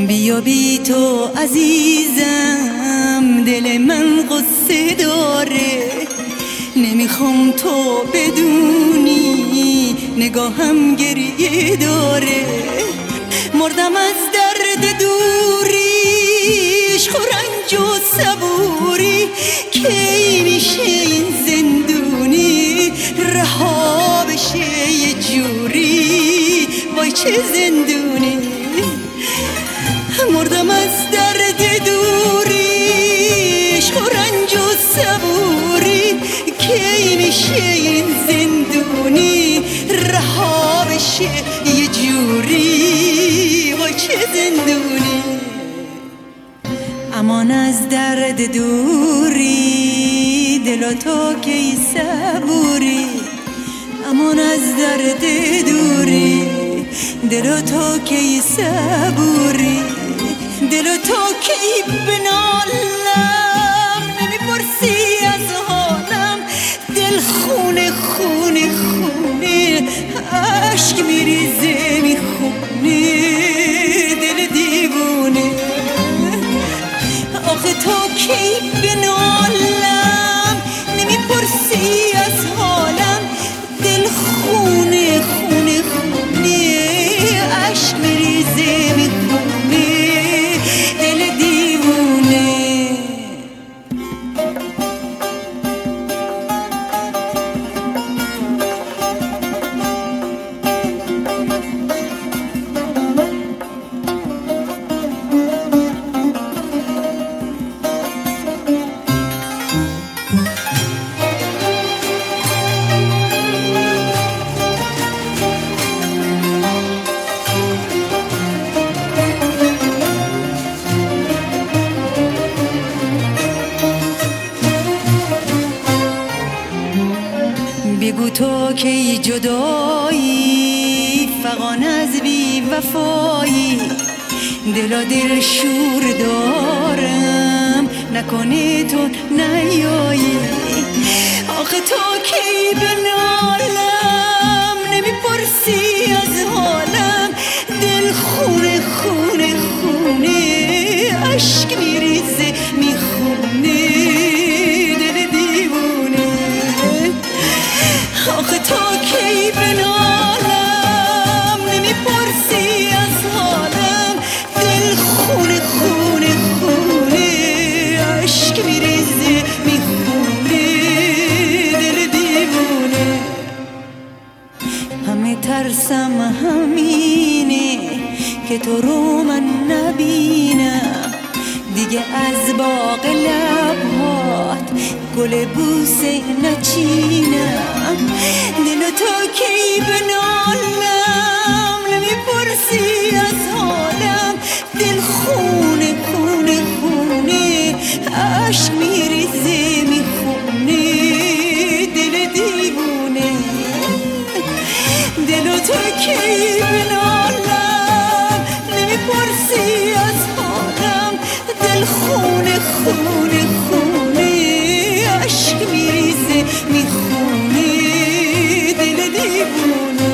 بیا بی تو عزیزم دل من قصه داره، نمیخوام تو بدونی نگاهم گریه داره. مردم از درد دوریش خورنج و صبوری، کی میشه این زندونی رها بشه یه جوری، وای چه زندونی. مردم از درد دوریش خورنج و صبوری، کی میشه این زندونی رها بشه یه جوری، وای چه زندونی. امان از درد دوری دل و تو کی صبوری، امان از درد دوری دل و تو کی صبوری. دل و تو کی بنالم نمیپرسی از حالم، دل خونه خونه خونه عشق میریزه میخونه دل دیوونه. آخه تو کی بنالم نمیپرسی از حالم، دل خونه خونه خونه عشق میریزه میخونه دل دیوونه. بگو تو کی جدایی فغان از بی وفایی، دل دل شور دارم نکنه تو نیایی. آخه تو کی بنالم نمیپرسی از حالم، دل خونه خونه خونه عشق میریزه میخونه دل دیوونه. آخه تو کی بنالم نمیپرسی از حالم، دل خونه خونه خونه عشق میریزه میخونه دل دیوونه. همه ترسم همینه که تو رو من نبینم دیگه، از باغ لبهات گل بوسه نچینم. دل تو کی بنالم نمیپرسی از حالم، دل خونه خونه خونه عشق میریزه میخونه دل دیوونه. دل تو کی بنالم نمیپرسی از حالم، دل خونه خونه خونه عشق میریزه میخونه دل دیوونه.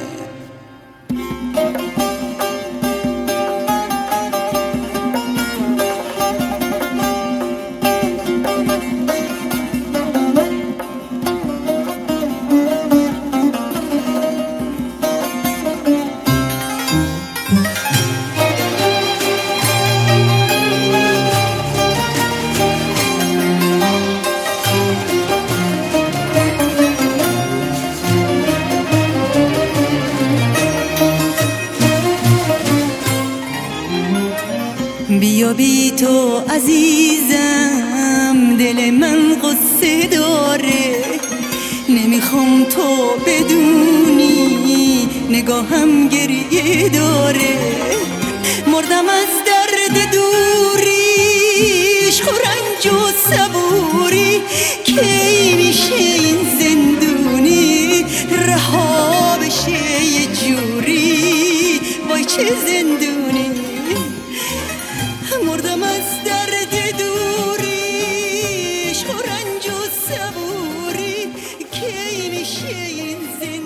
بیا بی تو عزیزم دل من قصه داره، نمیخوام تو بدونی نگاهم گریه داره. مردم از درد دوریش خورنج و صبوری، کی میشه این زندونی رها بشه یه جوری، وای چه زندونی. مردم از درد دوریش خورنج و صبوری، کی میشه این زندونی